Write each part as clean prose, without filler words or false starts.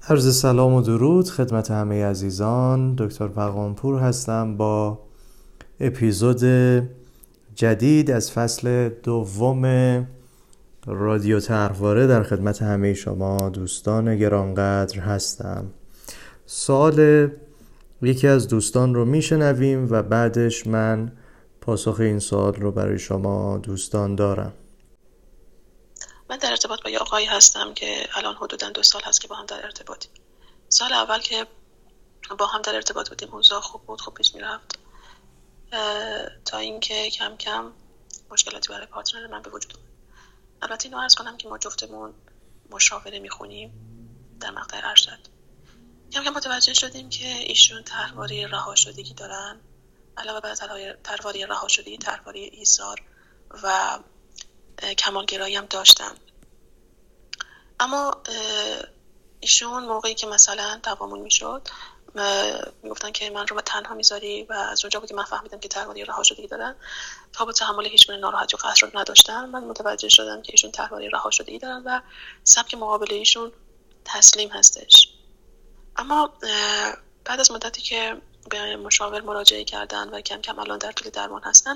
عرض سلام و درود خدمت همه عزیزان. دکتر پیغامپور هستم با اپیزود جدید از فصل دوم رادیو طرحواره. در خدمت همه شما دوستان گرانقدر هستم. سوال یکی از دوستان رو میشنویم و بعدش من پاسخ این سوال رو برای شما دوستان دارم. من در ارتباط با یه آقایی هستم که الان حدوداً 2 سال هست که با هم در ارتباطیم. سال اول که با هم در ارتباط بودیم اوضاع خوب بود، خوب پیش میرفت تا اینکه کم کم مشکلاتی برای پارتنر من به وجود اومد. البته اینو عرض کنم که ما جفتمون مشاوره میخونیم در مقطع ارشد. کم کم متوجه شدیم که ایشون طرحواره رهاشدگی دارن، علاوه بر طرحواره رهاشدگی طرحواره ایثار و کمالگرایی هم داشتن. اما ایشون موقعی که مثلا دعوامون میشد میگفتن که من رو به تنها میذاری و از اونجا بود که من فهمیدم که طرحواره رهاشدگی دارن. تا با تحمل هیچ گونه ناراحتی و قهر رو نداشتم. من متوجه شدم که ایشون طرحواره رهاشدگی دارن و سبک مقابل ایشون تسلیم هستش. اما بعد از مدتی که به مشاور مراجعه کردن و کم کم الان در طول درمان هستن،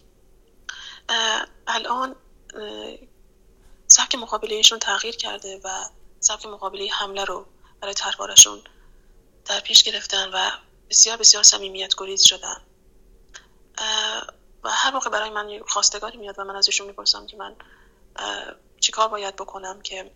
الان سبک مقابله ایشون تغییر کرده و سبک مقابله حمله رو برای طرحواره‌شون در پیش گرفتن و بسیار بسیار صمیمیت گریز شدن. و هر موقع برای من خواستگاری میاد و من از ایشون میپرسم که من چیکار باید بکنم که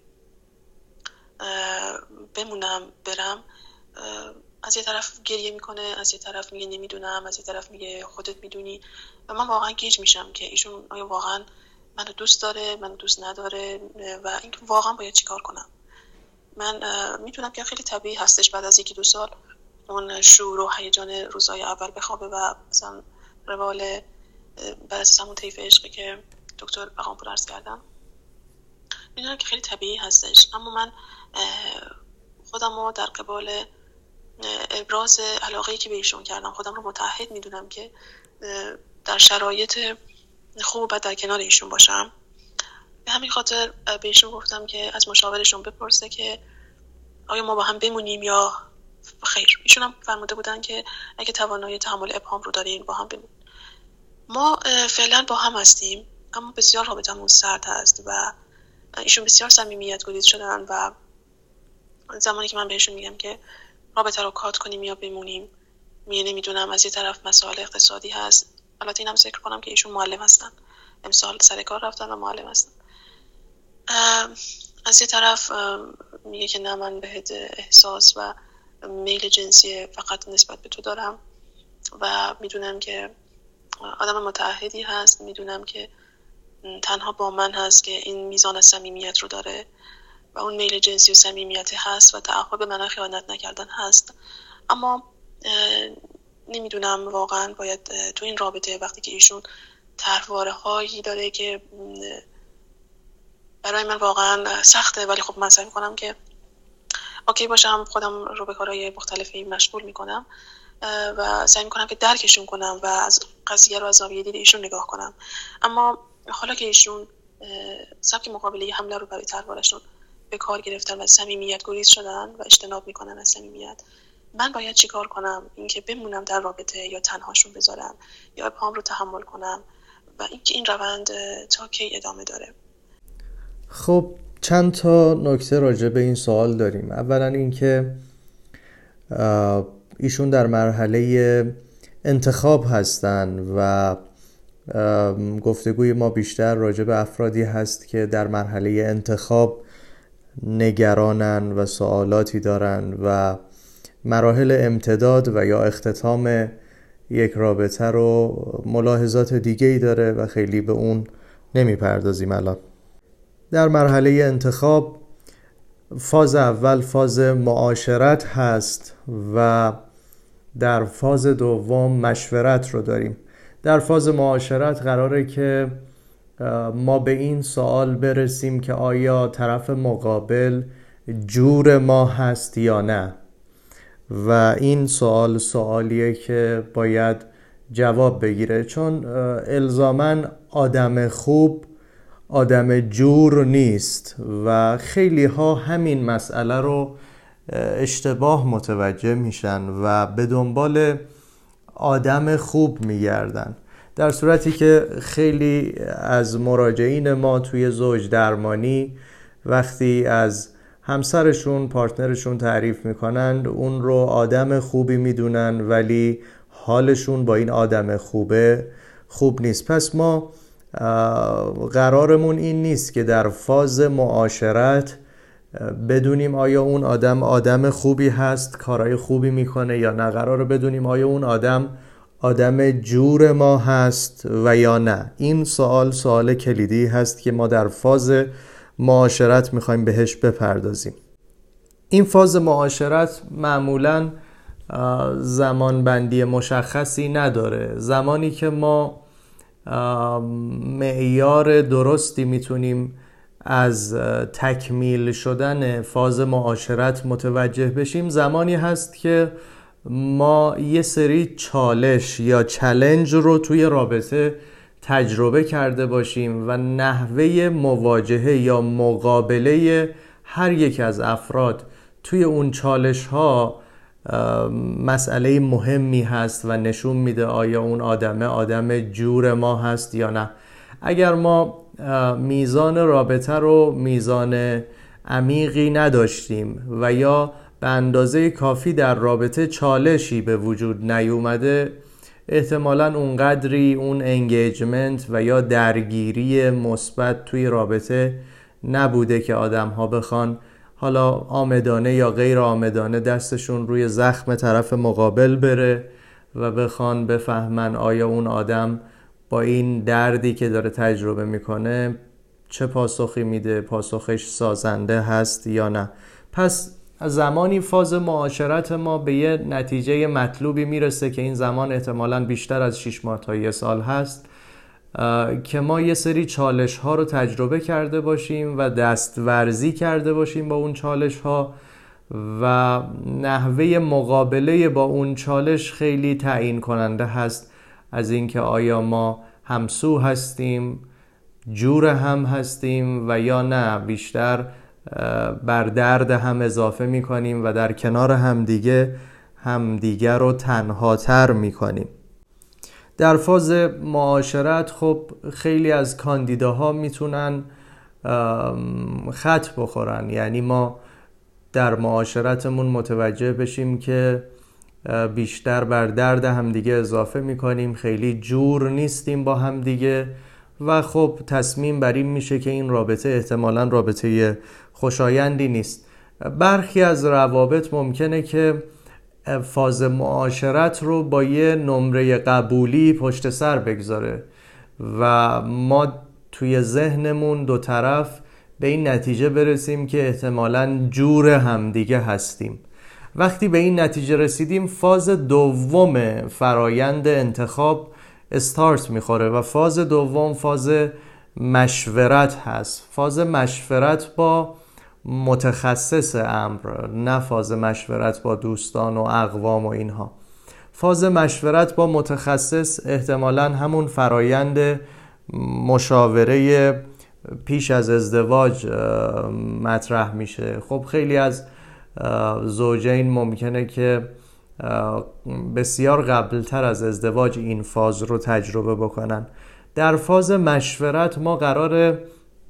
بمونم برم، از یه طرف گریه میکنه، از یه طرف میگه نمیدونم، از یه طرف میگه خودت میدونی و من واقعا گیج میشم که ایشون آیا واقعا منو دوست داره، منو دوست نداره و اینکه واقعا باید چیکار کنم. من میدونم که خیلی طبیعی هستش بعد از 1-2 سال اون شور و هیجان روزهای اول بخوابه و مثلا روال بر اساس همون طیف عشقی که دکتر پیغامپور عرض کردم، میدونم که خیلی طبیعی هستش. اما من خودم رو در قبال ابراز علاقه‌ای که به ایشون کردم خودم رو متعهد میدونم که در شرایط خوب و بد در کنار ایشون باشم. به همین خاطر به ایشون گفتم که از مشاورشون بپرسه که آیا ما با هم بمونیم یا خیر. ایشون هم فرموده بودن که اگه توانایی تحمل ابهام رو دارین با هم بمونیم. ما فعلا با هم هستیم اما بسیار رابطمون سرد هست و ایشون بسیار صمیمیت گریز شدن و زمانی که من بهشون میگم که رابطه رو کات کنیم یا بمونیم، میگه نمیدونم، از یه طرف مسائل اقتصادی هست. البته اینم ذکر کنم که ایشون معلم هستن، امسال سر کار رفتن و معلم هستن. از یه طرف میگه که نه، من بهت احساس و میل جنسی فقط نسبت به تو دارم و میدونم که آدم متعهدی هست، میدونم که تنها با من هست که این میزان صمیمیت رو داره و اون میل جنسی و صمیمیت هست و تعهد به من خیانت نکردن هست. اما نمیدونم واقعا باید تو این رابطه وقتی که ایشون طرحواره هایی داره که برای من واقعا سخته، ولی خب من سعی میکنم که اوکی باشم، خودم رو به کارهای مختلفی مشغول میکنم و سعی میکنم که درکشون کنم و از قضیه رو از زاویه دید ایشون نگاه کنم. اما حالا که ایشون سبک مقابله حمله رو برای طرحواره‌شون به کار گرفتن و صمیمیت گریز شدن و اجتناب میکنن از صمیمیت، من باید چیکار کنم؟ اینکه بمونم در رابطه یا تنهاشون بذارم یا ابهام رو تحمل کنم و اینکه این روند تا کی ادامه داره. خب چند تا نکته راجع به این سوال داریم. اولا اینکه ایشون در مرحله انتخاب هستن و گفتگوی ما بیشتر راجع به افرادی هست که در مرحله انتخاب نگرانن و سوالاتی دارن و مراحل امتداد و یا اختتام یک رابطه رو ملاحظات دیگه‌ای داره و خیلی به اون نمیپردازیم. الان در مرحله انتخاب فاز اول فاز معاشرت هست و در فاز دوم مشورت رو داریم. در فاز معاشرت قراره که ما به این سوال برسیم که آیا طرف مقابل جور ما هست یا نه، و این سوالیه که باید جواب بگیره، چون الزاماً آدم خوب آدم جور نیست و خیلی ها همین مسئله رو اشتباه متوجه میشن و به دنبال آدم خوب میگردن، در صورتی که خیلی از مراجعین ما توی زوج درمانی وقتی از همسرشون، پارتنرشون تعریف میکنند اون رو آدم خوبی میدونن ولی حالشون با این آدم خوب نیست. پس ما قرارمون این نیست که در فاز معاشرت بدونیم آیا اون آدم خوبی هست، کارهای خوبی میکنه یا نه. قراره بدونیم آیا اون آدم جور ما هست و یا نه. این سوال کلیدی هست که ما در فاز معاشرت میخوایم بهش بپردازیم. این فاز معاشرت معمولاً زمان بندی مشخصی نداره. زمانی که ما معیار درستی میتونیم از تکمیل شدن فاز معاشرت متوجه بشیم زمانی هست که ما یه سری چالش یا چالش رو توی رابطه تجربه کرده باشیم و نحوه مواجهه یا مقابله هر یک از افراد توی اون چالش ها مسئله مهمی هست و نشون میده آیا اون آدم جور ما هست یا نه. اگر ما میزان رابطه رو میزان عمیقی نداشتیم و یا به اندازه کافی در رابطه چالشی به وجود نیومده، احتمالاً اونقدری اون انگیجمنت و یا درگیری مثبت توی رابطه نبوده که آدم ها بخوان حالا آمدانه یا غیر آمدانه دستشون روی زخم طرف مقابل بره و بخوان بفهمن آیا اون آدم با این دردی که داره تجربه میکنه چه پاسخی میده، پاسخش سازنده هست یا نه. پس زمانی فاز معاشرت ما به یه نتیجه مطلوبی میرسه که این زمان احتمالاً بیشتر از 6 ماه تا 1 سال هست که ما یه سری چالش ها رو تجربه کرده باشیم و دستورزی کرده باشیم با اون چالش ها و نحوه مقابله با اون چالش خیلی تعیین کننده هست از اینکه آیا ما همسو هستیم، جور هم هستیم و یا نه بیشتر بر درد هم اضافه میکنیم و در کنار همدیگه رو تنها تر میکنیم. در فاز معاشرت خب خیلی از کاندیداها میتونن خط بخورن، یعنی ما در معاشرتمون متوجه بشیم که بیشتر بر درد همدیگه اضافه میکنیم، خیلی جور نیستیم با همدیگه و خب تصمیم بر این میشه که این رابطه احتمالاً رابطه خوشایندی نیست. برخی از روابط ممکنه که فاز معاشرت رو با یه نمره قبولی پشت سر بگذاره و ما توی ذهنمون دو طرف به این نتیجه برسیم که احتمالاً جور همدیگه هستیم. وقتی به این نتیجه رسیدیم فاز دوم فرایند انتخاب استارت میخوره و فاز دوم فاز مشورت هست. فاز مشورت با متخصص امر، نه فاز مشورت با دوستان و اقوام و اینها. فاز مشورت با متخصص احتمالاً همون فرایند مشاوره پیش از ازدواج مطرح میشه. خب خیلی از زوجین ممکنه که بسیار قبلتر از ازدواج این فاز رو تجربه بکنن. در فاز مشورت ما قراره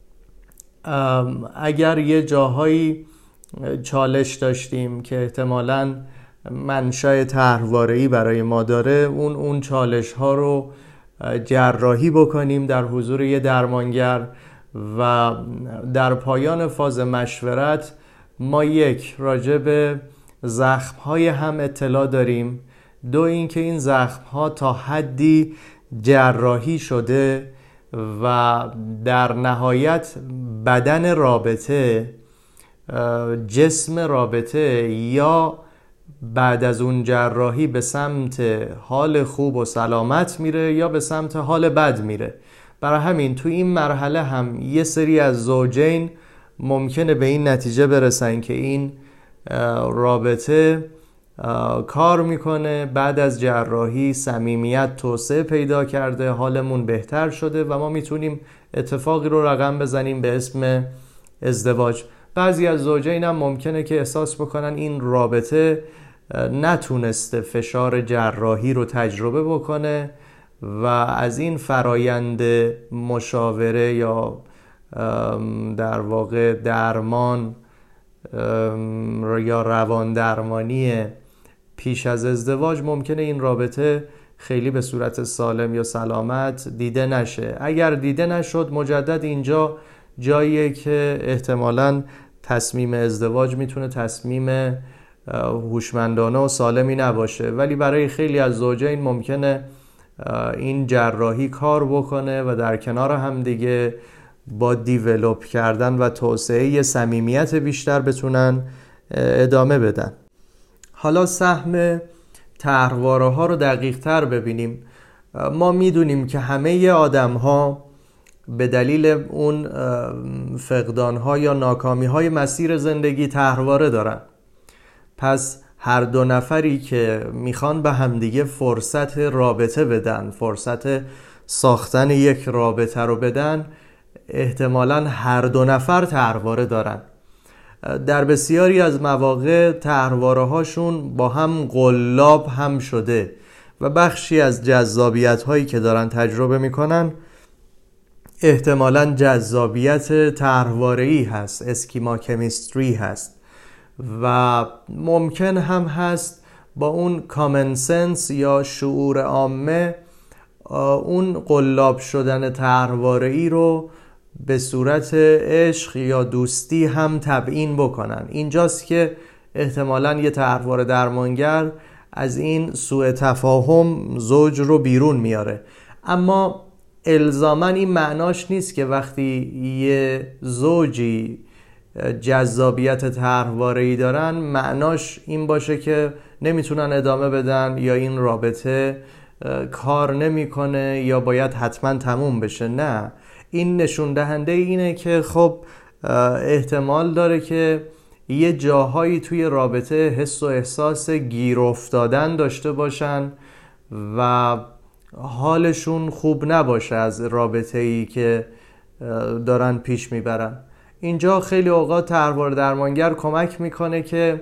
اگر یه جاهایی چالش داشتیم که احتمالاً منشأ طرحواره‌ای برای ما داره، اون چالش ها رو جراحی بکنیم در حضور یه درمانگر و در پایان فاز مشورت ما یک راجع به زخم‌های هم اطلاع داریم، دو اینکه این زخم‌ها تا حدی جراحی شده و در نهایت بدن رابطه، جسم رابطه یا بعد از اون جراحی به سمت حال خوب و سلامت میره یا به سمت حال بد میره. برای همین تو این مرحله هم یه سری از زوجین ممکنه به این نتیجه برسن که این رابطه کار میکنه، بعد از جراحی صمیمیت توسعه پیدا کرده، حالمون بهتر شده و ما میتونیم اتفاقی رو رقم بزنیم به اسم ازدواج. بعضی از زوجین هم ممکنه که احساس بکنن این رابطه نتونسته فشار جراحی رو تجربه بکنه و از این فرایند مشاوره یا در واقع درمان یا روان درمانی پیش از ازدواج ممکنه این رابطه خیلی به صورت سالم یا سلامت دیده نشه. اگر دیده نشد مجدد اینجا جاییه که احتمالاً تصمیم ازدواج میتونه تصمیم هوشمندانه و سالمی نباشه، ولی برای خیلی از زوجین ممکنه این جراحی کار بکنه و در کنار هم دیگه با دیولوپ کردن و توسعه صمیمیت بیشتر بتونن ادامه بدن. حالا سهم طرحواره ها رو دقیق تر ببینیم. ما میدونیم که همه آدم ها به دلیل اون فقدان ها یا ناکامی های مسیر زندگی طرحواره دارن. پس هر دو نفری که میخوان به همدیگه فرصت رابطه بدن، فرصت ساختن یک رابطه رو بدن، احتمالاً هر دو نفر طرحواره دارن. در بسیاری از مواقع طرحواره هاشون با هم قلاب هم شده و بخشی از جذابیت هایی که دارن تجربه میکنن احتمالاً جذابیت طرحواره‌ای هست، اسکیما کمیستری هست و ممکن هم هست با اون کامن سنس یا شعور عامه اون قلاب شدن طرحواره‌ای رو به صورت عشق یا دوستی هم تبیین بکنن. اینجاست که احتمالاً یه طرحواره درمانگر از این سوء تفاهم زوج رو بیرون میاره. اما الزاماً این معناش نیست که وقتی یه زوجی جذابیت طرحواره‌ای دارن معناش این باشه که نمیتونن ادامه بدن یا این رابطه کار نمیکنه یا باید حتما تموم بشه. نه، این نشون دهنده اینه که خب احتمال داره که یه جاهایی توی رابطه حس و احساس گیر افتادن داشته باشن و حالشون خوب نباشه از رابطه‌ای که دارن پیش میبرن. اینجا خیلی اوقات طرحواره درمانگر کمک میکنه که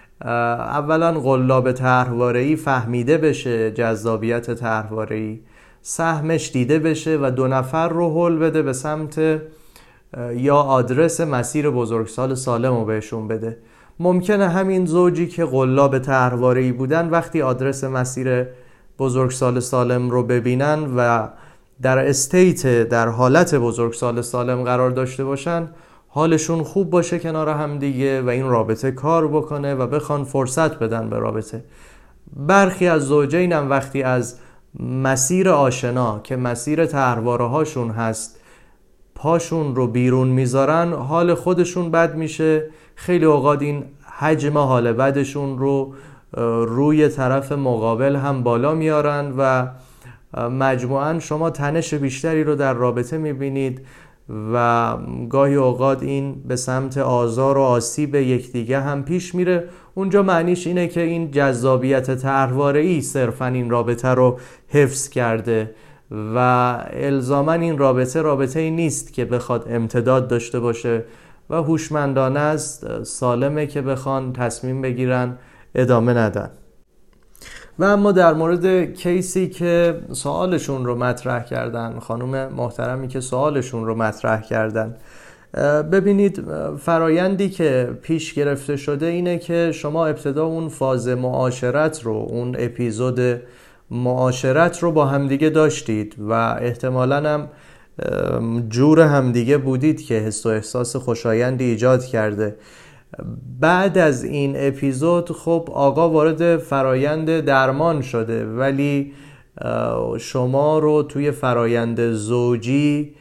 اولا قلاب طرحواره‌ای فهمیده بشه، جذابیت طرحواره‌ای سهمش دیده بشه و دو نفر رو هل بده به سمت یا آدرس مسیر بزرگسال سالم رو بهشون بده. ممکنه همین زوجی که قلاب طرحواره‌ای بودن وقتی آدرس مسیر بزرگسال سالم رو ببینن و در حالت بزرگسال سالم قرار داشته باشن حالشون خوب باشه کنار هم دیگه و این رابطه کار بکنه و بخوان فرصت بدن به رابطه. برخی از زوجین هم وقتی از مسیر آشنا که مسیر طرحواره هاشون هست پاشون رو بیرون میذارن حال خودشون بد میشه. خیلی اوقات این حجم حال بدشون رو روی طرف مقابل هم بالا میارن و مجموعاً شما تنش بیشتری رو در رابطه میبینید و گاهی اوقات این به سمت آزار و آسیب یکدیگه هم پیش میره. اونجا معنیش اینه که این جذابیت طرحواره‌ای صرفاً این رابطه رو حفظ کرده و الزاماً این رابطه‌ای نیست که بخواد امتداد داشته باشه و هوشمندانه است، سالمه که بخوان تصمیم بگیرن ادامه ندن. و اما در مورد کیسی که سوالشون رو مطرح کردن، خانم محترمی که سوالشون رو مطرح کردن، ببینید فرایندی که پیش گرفته شده اینه که شما ابتدا اون فاز معاشرت رو، اون اپیزود معاشرت رو با همدیگه داشتید و احتمالاً هم جور همدیگه بودید که حس و احساس خوشایندی ایجاد کرده. بعد از این اپیزود خب آقا وارد فرایند درمان شده ولی شما رو توی فرایند زوجی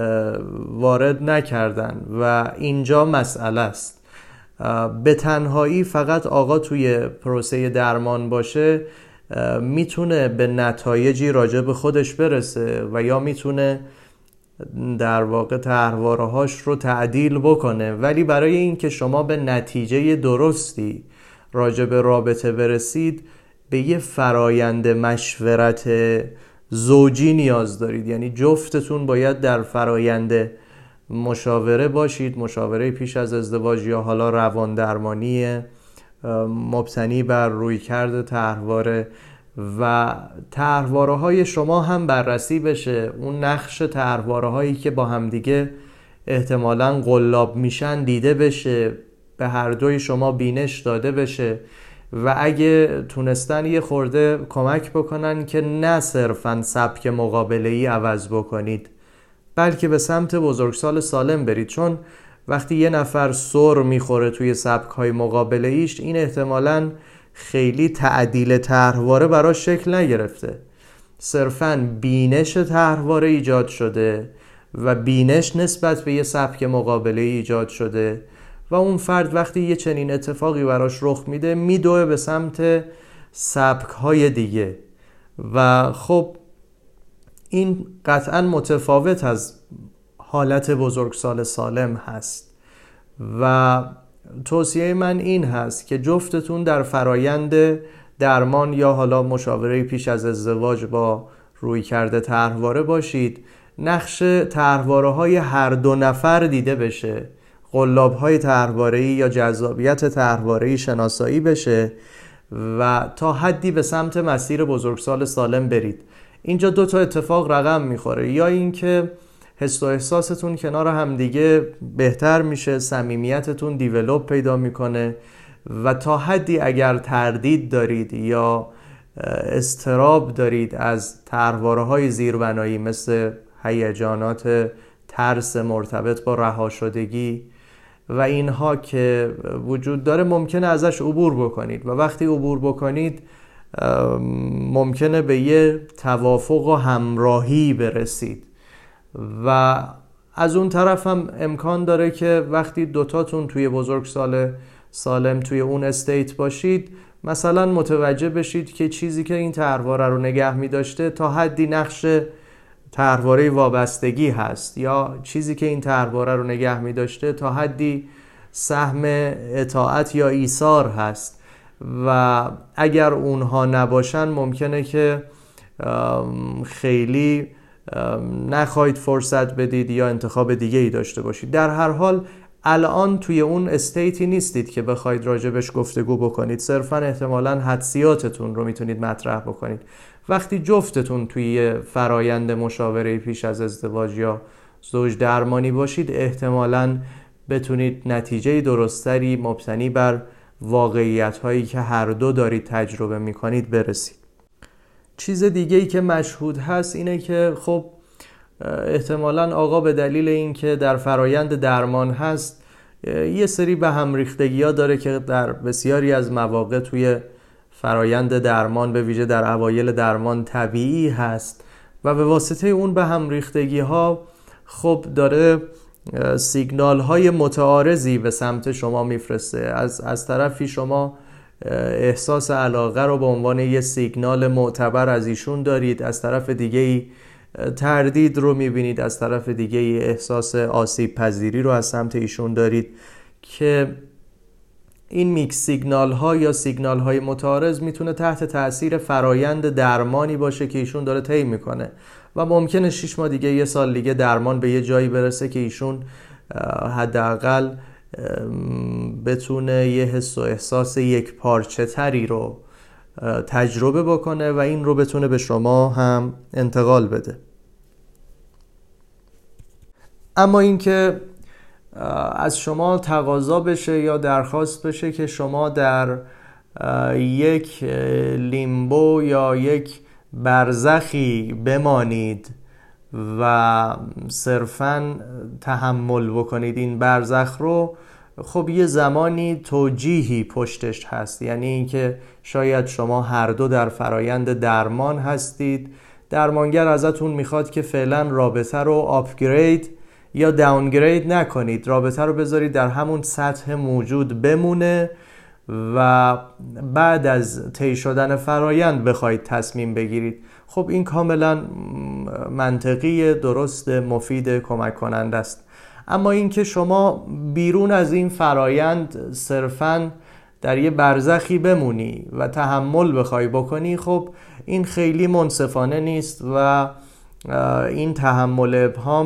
وارد نکردن و اینجا مسئله است. به تنهایی فقط آقا توی پروسه درمان باشه میتونه به نتایجی راجع به خودش برسه و یا میتونه در واقع طرحواره‌هاش رو تعدیل بکنه، ولی برای این که شما به نتیجه درستی راجع به رابطه برسید به یه فرایند مشورت زوجی نیاز دارید. یعنی جفتتون باید در فرایند مشاوره باشید، مشاوره پیش از ازدواج یا حالا روان درمانی مبتنی بر رویکرد طرحواره و طرحواره های شما هم بررسی بشه، اون نقش طرحواره هایی که با همدیگه احتمالاً قلاب میشن دیده بشه، به هر دوی شما بینش داده بشه و اگه تونستن یه خورده کمک بکنن که نه صرفاً سبک مقابله‌ای عوض بکنید بلکه به سمت بزرگسال سالم برید. چون وقتی یه نفر سر میخوره توی سبک‌های مقابله‌ایش، این احتمالاً خیلی تعدیل طرحواره براش شکل نگرفته، صرفاً بینش طرحواره ایجاد شده و بینش نسبت به یه سبک مقابله‌ای ایجاد شده و اون فرد وقتی یه چنین اتفاقی براش رخ میده میدوه به سمت سبک‌های دیگه و خب این قطعاً متفاوت از حالت بزرگسال سالم هست و توصیه من این هست که جفتتون در فرایند درمان یا حالا مشاوره پیش از ازدواج با رویکرد طرحواره باشید، نقش طرحواره‌های هر دو نفر دیده بشه، قلاب‌های طرحواره‌ای یا جذابیت طرحواره‌ای شناسایی بشه و تا حدی به سمت مسیر بزرگسال سالم برید. اینجا دو تا اتفاق رقم میخوره، یا اینکه حس و احساستون کنار هم دیگه بهتر میشه، صمیمیتتون دیولوپ پیدا میکنه و تا حدی اگر تردید دارید یا اضطراب دارید از طرحواره‌های زیربنایی مثل هیجانات ترس مرتبط با رهاشدگی و اینها که وجود داره، ممکنه ازش عبور بکنید و وقتی عبور بکنید ممکنه به یه توافق و همراهی برسید و از اون طرف هم امکان داره که وقتی دوتاتون توی بزرگسال سالم توی اون استیت باشید مثلا متوجه بشید که چیزی که این طرحواره رو نگه می داشته تا حدی نقش طرحواره وابستگی هست یا چیزی که این طرحواره رو نگه می داشته تا حدی سهم اطاعت یا ایثار هست و اگر اونها نباشن ممکنه که خیلی نخواهید فرصت بدید یا انتخاب دیگه ای داشته باشید. در هر حال الان توی اون استیتی نیستید که بخواید راجبش گفتگو بکنید، صرفا احتمالاً حدسیاتتون رو میتونید مطرح بکنید. وقتی جفتتون توی فرایند مشاوره پیش از ازدواج یا زوج درمانی باشید احتمالاً بتونید نتیجه درستری مبتنی بر واقعیت هایی که هر دو دارید تجربه میکنید برسید. چیز دیگه‌ای که مشهود هست اینه که خب احتمالاً آقا به دلیل اینکه در فرایند درمان هست یه سری به هم ریختگی‌ها داره که در بسیاری از مواقع توی فرایند درمان به ویژه در اوایل درمان طبیعی هست و به واسطه اون به هم ریختگی‌ها خب داره سیگنال های متعارضی به سمت شما میفرسته. از طرفی شما احساس علاقه رو به عنوان یه سیگنال معتبر از ایشون دارید، از طرف دیگه تردید رو میبینید، از طرف دیگه احساس آسیب پذیری رو از سمت ایشون دارید که این میکس سیگنال ها یا سیگنال های متعارض میتونه تحت تأثیر فرایند درمانی باشه که ایشون داره طی میکنه و ممکنه 6 ماه دیگه، 1 سال دیگه درمان به یه جایی برسه که ایشون حداقل بتونه یه حس و احساس یک پارچه تری رو تجربه بکنه و این رو بتونه به شما هم انتقال بده. اما اینکه از شما تقاضا بشه یا درخواست بشه که شما در یک لیمبو یا یک برزخی بمانید و صرفاً تحمل بکنید این برزخ رو، خب یه زمانی توجیهی پشتش هست، یعنی اینکه شاید شما هر دو در فرایند درمان هستید، درمانگر ازتون میخواد که فعلا رابطه رو آپگرید یا داونگرید نکنید، رابطه رو بذارید در همون سطح موجود بمونه و بعد از طی شدن فرایند بخواید تصمیم بگیرید. خب این کاملا منطقی، درست، مفید، کمک کننده است. اما اینکه شما بیرون از این فرایند صرفاً در یه برزخی بمونی و تحمل بخوای بکنی، خب این خیلی منصفانه نیست و این تحمل ابهام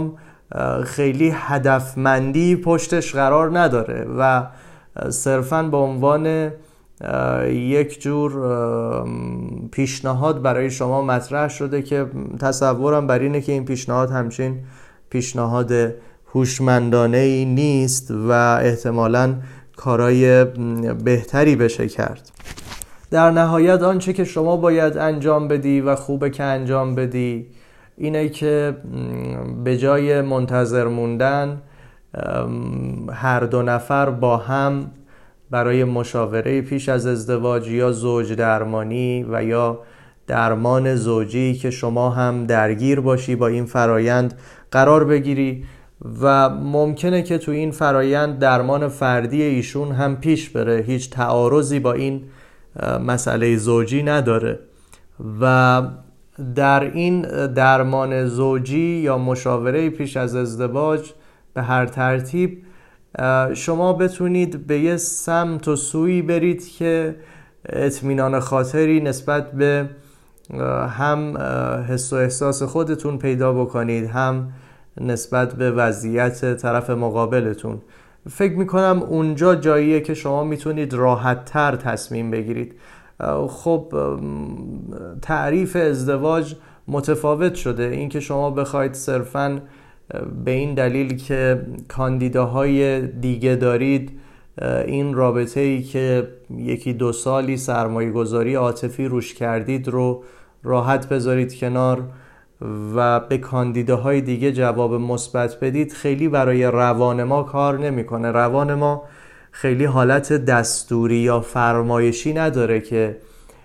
خیلی هدفمندی پشتش قرار نداره و صرفاً به عنوان یک جور پیشنهاد برای شما مطرح شده که تصورم بر اینه که این پیشنهاد همچین پیشنهاد هوشمندانه‌ای نیست و احتمالاً کارهای بهتری بشه کرد. در نهایت آنچه که شما باید انجام بدی و خوبه که انجام بدی اینه که به جای منتظر موندن هر دو نفر با هم برای مشاوره پیش از ازدواج یا زوج درمانی و یا درمان زوجی که شما هم درگیر باشی با این فرایند قرار بگیری و ممکنه که تو این فرایند درمان فردی ایشون هم پیش بره، هیچ تعارضی با این مسئله زوجی نداره و در این درمان زوجی یا مشاوره پیش از ازدواج به هر ترتیب شما بتونید به یه سمت و سویی برید که اطمینان خاطری نسبت به هم حس و احساس خودتون پیدا بکنید، هم نسبت به وضعیت طرف مقابلتون. فکر میکنم اونجا جاییه که شما میتونید راحت تر تصمیم بگیرید. خب تعریف ازدواج متفاوت شده، این که شما بخواید صرفاً به این دلیل که کاندیداهای دیگه دارید این رابطه‌ای که 1-2 سالی سرمایه گذاری عاطفی روش کردید رو راحت بذارید کنار و به کاندیداهای دیگه جواب مثبت بدید، خیلی برای روان ما کار نمی‌کنه. روان ما خیلی حالت دستوری یا فرمایشی نداره که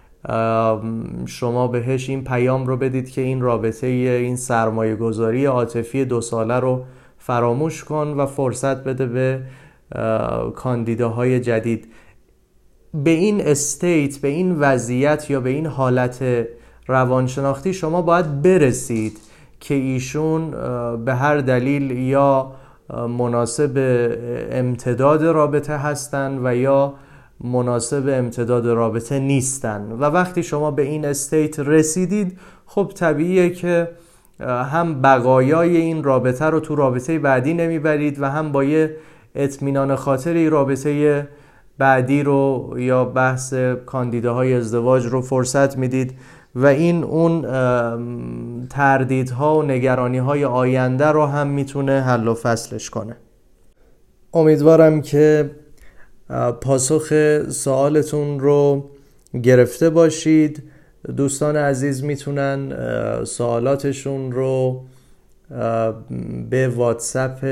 شما بهش این پیام رو بدید که این رابطه این سرمایه گذاری عاطفی 2 ساله رو فراموش کن و فرصت بده به کاندیداهای جدید. به این استیت، به این وضعیت یا به این حالت روانشناختی شما باید برسید که ایشون به هر دلیل یا مناسب امتداد رابطه هستن و یا مناسب امتداد رابطه نیستن و وقتی شما به این استیت رسیدید خب طبیعیه که هم بقایای این رابطه رو تو رابطه بعدی نمیبرید و هم با یه اطمینان خاطری رابطه بعدی رو یا بحث کاندیداهای ازدواج رو فرصت میدید و این اون تردیدها و نگرانی‌های آینده رو هم میتونه حل و فصلش کنه. امیدوارم که پاسخ سوالتون رو گرفته باشید. دوستان عزیز میتونن سوالاتشون رو به واتساپ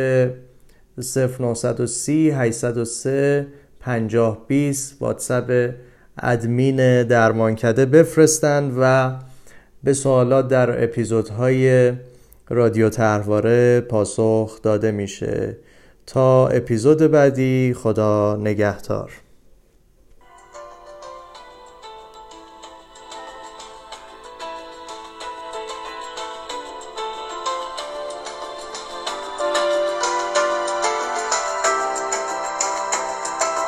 0930 803 5020 واتساپ ادمین درمانکده بفرستن و به سوالات در اپیزودهای رادیو طرحواره پاسخ داده میشه. تا اپیزود بعدی، خدا نگهدار.